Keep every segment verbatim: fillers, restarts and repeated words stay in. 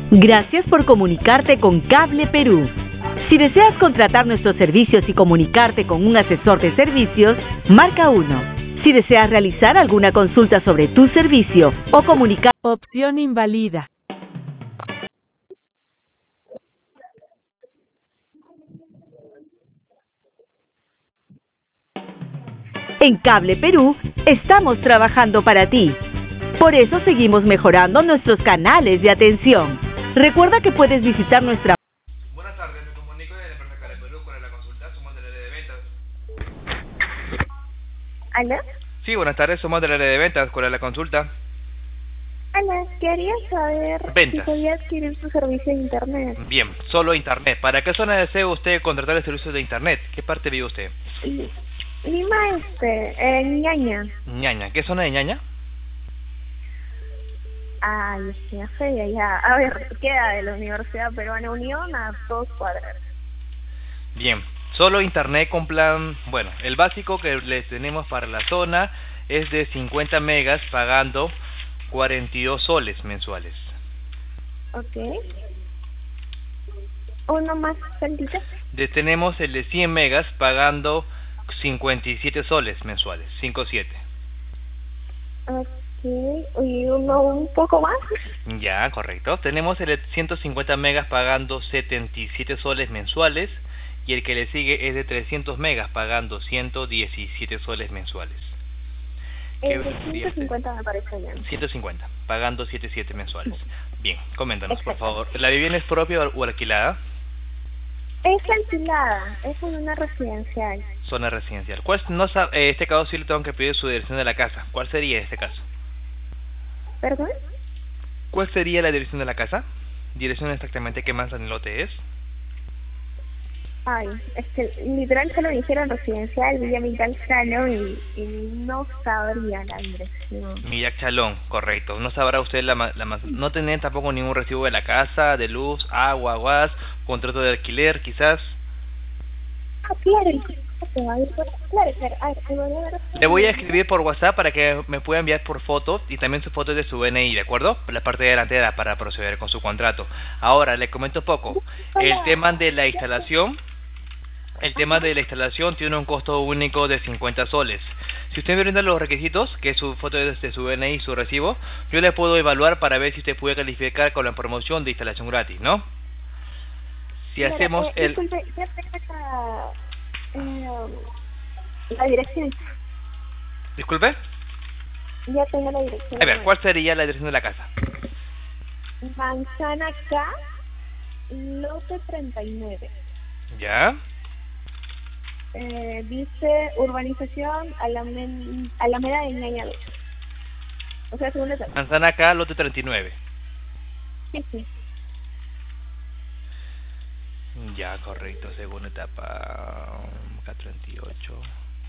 Gracias por comunicarte con Cable Perú. Si deseas contratar nuestros servicios y comunicarte con un asesor de servicios, marca uno. Si deseas realizar alguna consulta sobre tu servicio o comunicar... Opción invalida. En Cable Perú estamos trabajando para ti. Por eso seguimos mejorando nuestros canales de atención. Recuerda que puedes visitar nuestra... Buenas tardes, me comunico desde la empresa Cable Perú con la consulta, somos del área de ventas. ¿Aló? Sí, buenas tardes, somos del área de ventas, ¿cuál es la consulta? Hola, quería saber Ventas. si podía adquirir su servicio de internet. Bien, solo internet. ¿Para qué zona desea usted contratar el servicio de internet? ¿Qué parte vive usted? Y- Lima, este, eh, Ñaña. Ñaña, ¿qué zona de Ñaña? Ay, ya sé, ya. A ver, queda de la Universidad Peruana Unión a dos cuadras. Bien, solo internet con plan... Bueno, el básico que les tenemos para la zona es de cincuenta megas pagando cuarenta y dos soles mensuales. Ok. ¿Uno más tantito? De, tenemos el de cien megas pagando cincuenta y siete soles mensuales, cincuenta y siete. Ok. ¿Y uno un poco más? Ya, correcto. Tenemos el de ciento cincuenta megas pagando setenta y siete soles mensuales y el que le sigue es de trescientos megas pagando ciento diecisiete soles mensuales. El de ciento cincuenta me parece bien. ciento cincuenta, pagando setenta y siete mensuales. Bien, coméntanos, por Exacto. favor. ¿La vivienda es propia o alquilada? Es alquilada, es en una residencial. Zona residencial. ¿Cuál, no, sa- eh, este caso sí le tengo que pedir su dirección de la casa. ¿Cuál sería este caso? ¿Perdón? ¿Cuál sería la dirección de la casa? Dirección exactamente qué más en lote es. Ay, es que literal solo me dijeron residencial, Villa Militar Salón y, y no sabría la dirección. Millac Chalón, correcto. No sabrá usted la, ma- la más... No tener tampoco ningún recibo de la casa, de luz, agua, gas, contrato de alquiler, quizás. Ah, claro, el se va a ir por... Claro, claro, a ver, te voy a ver... Le voy a escribir por WhatsApp para que me pueda enviar por foto y también su foto de su D N I, ¿de acuerdo? La parte delantera para proceder con su contrato. Ahora, le comento poco. El tema de la instalación... El tema de la instalación tiene un costo único de cincuenta soles. Si usted me brinda los requisitos, que es su foto de de su D N I y su recibo, yo le puedo evaluar para ver si usted puede calificar con la promoción de instalación gratis, ¿no? Si Mira, hacemos eh, el... Disculpe, ya tengo acá... Eh, la dirección. Disculpe. Ya tengo la dirección. A ver, ¿cuál sería la dirección de la casa? Manzana K, lote treinta y nueve. ¿Ya? Eh, dice urbanización Alamen- Alameda de Ñaña dos. O sea, segunda etapa. Manzana acá, lote treinta y nueve. Sí, sí. Ya, correcto, segunda etapa. K treinta y ocho.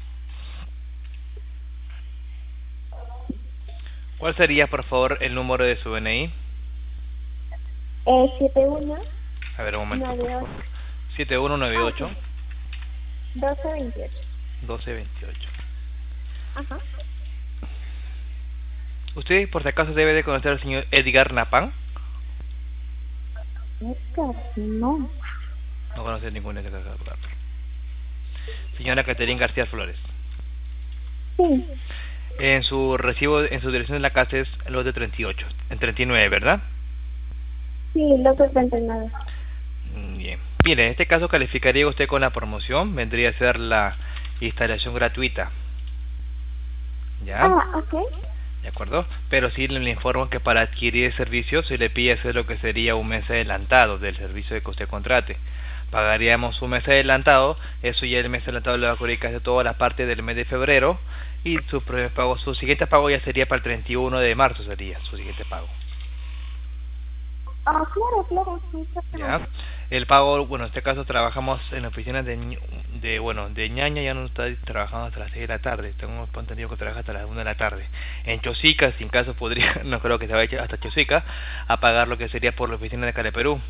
¿Cuál sería, por favor, el número de su D N I? Eh, siete uno A ver, un momento, por nueve favor. siete uno nueve ocho doce veintiocho. doce veintiocho. Ajá. ¿Usted, por si acaso, debe de conocer al señor Edgar Napán? Edgar, no. No conoce ningún Edgar Napán. Señora Caterina García Flores. Sí, En su recibo, en su dirección de la casa es los de treinta y ocho, en treinta y nueve, ¿verdad? sí, lote treinta y nueve. Mm, Bien. Mire, en este caso calificaría usted con la promoción, vendría a ser la instalación gratuita. ¿Ya? Ah, ok. ¿De acuerdo? Pero sí le informo que para adquirir el servicio se le pide hacer lo que sería un mes adelantado del servicio que usted contrate. Pagaríamos un mes adelantado, eso ya el mes adelantado le va a cubrir casi toda la parte del mes de febrero y su primer pago, su siguiente pago ya sería para el treinta y uno de marzo sería su siguiente pago. Ah, claro, claro. Sí, ¿Ya? El pago, bueno, en este caso trabajamos en la oficina de, Ñu- de bueno, de Ñaña ya no está trabajando hasta las seis de la tarde, tengo entendido que trabaja hasta las una de la tarde. En Chosica, sin caso podría, no creo que se vaya hasta Chosica, a pagar lo que sería por la oficina de Cale Perú.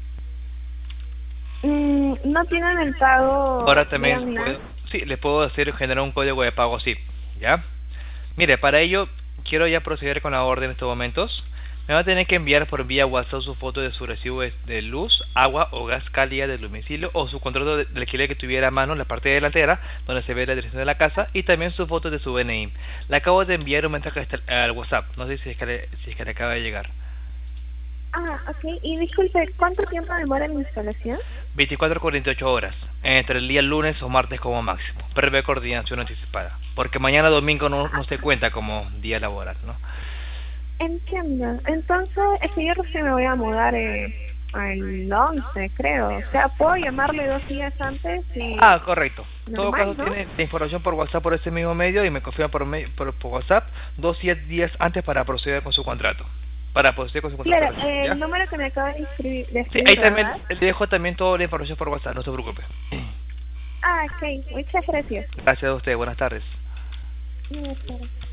Mm, no tienen el pago. Ahora también, digamos, puedo- sí, le puedo hacer generar un código de pago, sí, ¿ya? Mire, para ello, quiero ya proceder con la orden en estos momentos. Me va a tener que enviar por vía WhatsApp su foto de su recibo de de luz, agua o gas cálida del domicilio o su contrato de, de alquiler que tuviera a mano en la parte delantera donde se ve la dirección de la casa y también su foto de su D N I. Le acabo de enviar un mensaje al WhatsApp, no sé si es que le, si es que le acaba de llegar. Ah, ok. Y disculpe, ¿cuánto tiempo demora la instalación? veinticuatro a cuarenta y ocho horas, entre el día lunes o martes como máximo, previa coordinación anticipada, porque mañana domingo no, no se cuenta como día laboral, ¿no? Entiendo. Entonces, es que yo recién me voy a mudar eh, al once, creo. O sea, ¿puedo llamarle dos días antes? Y... Ah, correcto. En todo normal, caso, ¿no? tiene la información por WhatsApp por ese mismo medio y me confirma por, me- por, por WhatsApp dos días antes para proceder con su contrato. Para proceder con su contrato. Claro, eh, ¿Ya? el número que me acaba de escribir, de Sí, escribir, ahí también ¿verdad? le dejo también toda la información por WhatsApp, no se preocupe. Ah, ok. Muchas gracias. Gracias a usted, buenas tardes. Buenas tardes.